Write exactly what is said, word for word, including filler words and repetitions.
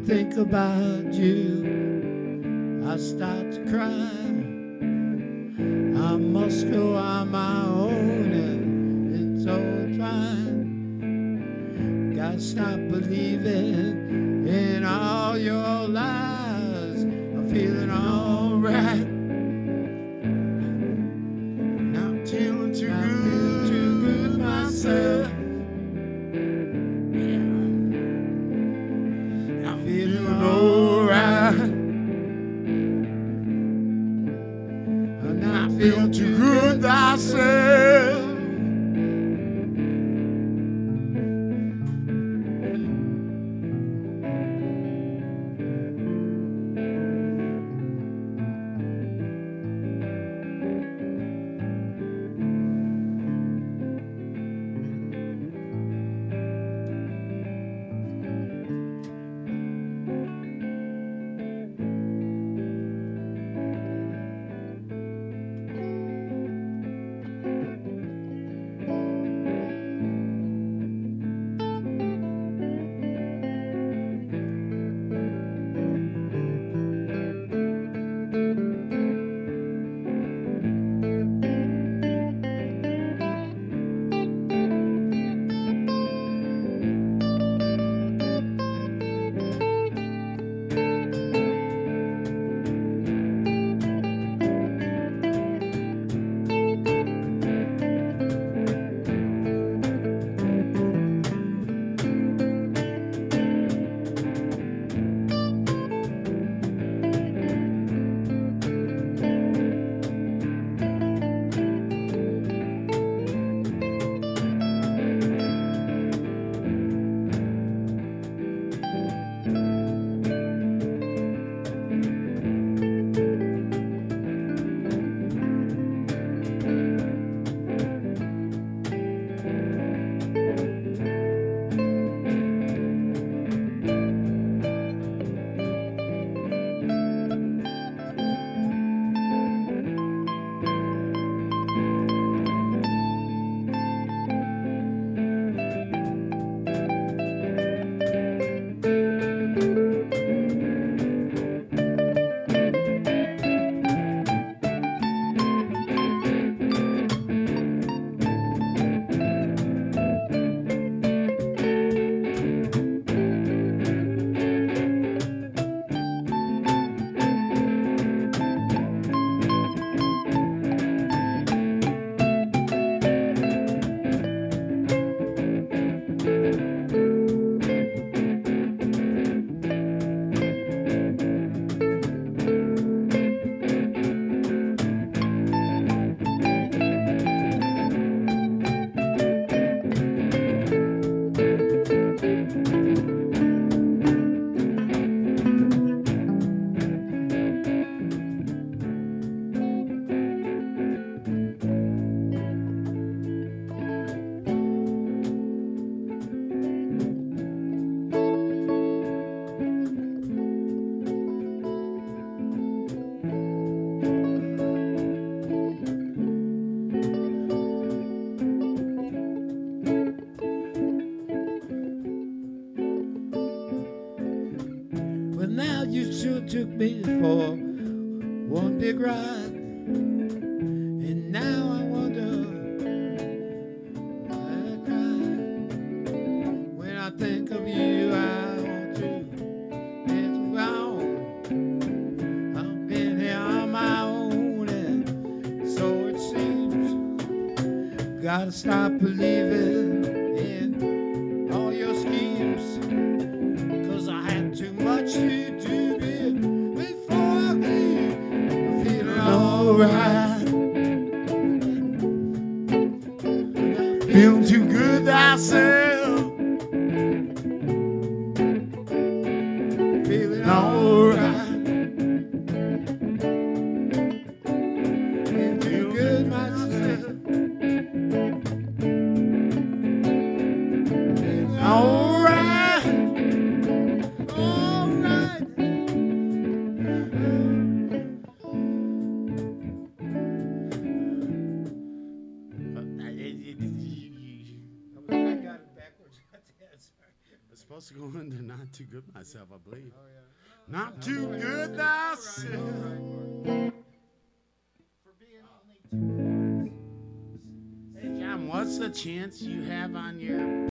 think about you, I start to cry. I must go on my own and it's all fine. Gotta stop believing in all your lies. I'm feeling alright. Not feeling too Not good, feeling too good myself. Yeah. I'm feeling alright. I'm not feeling too good myself. Well, now you sure took me for one big ride, and now I wonder why I cry. When I think of you, I want to get around. I've been here on my own, and so it seems. Gotta stop believing in all your schemes, 'cause I had too much to do before I leave. I'm feeling alright. Feeling too good myself. Feeling alright. Feeling too good myself. Feeling alright. Alright. I got it back. supposed to go into Not Too Good Myself, I believe. Oh, yeah. Not too good thyself. For being only two. Hey, John, what's the chance you have on your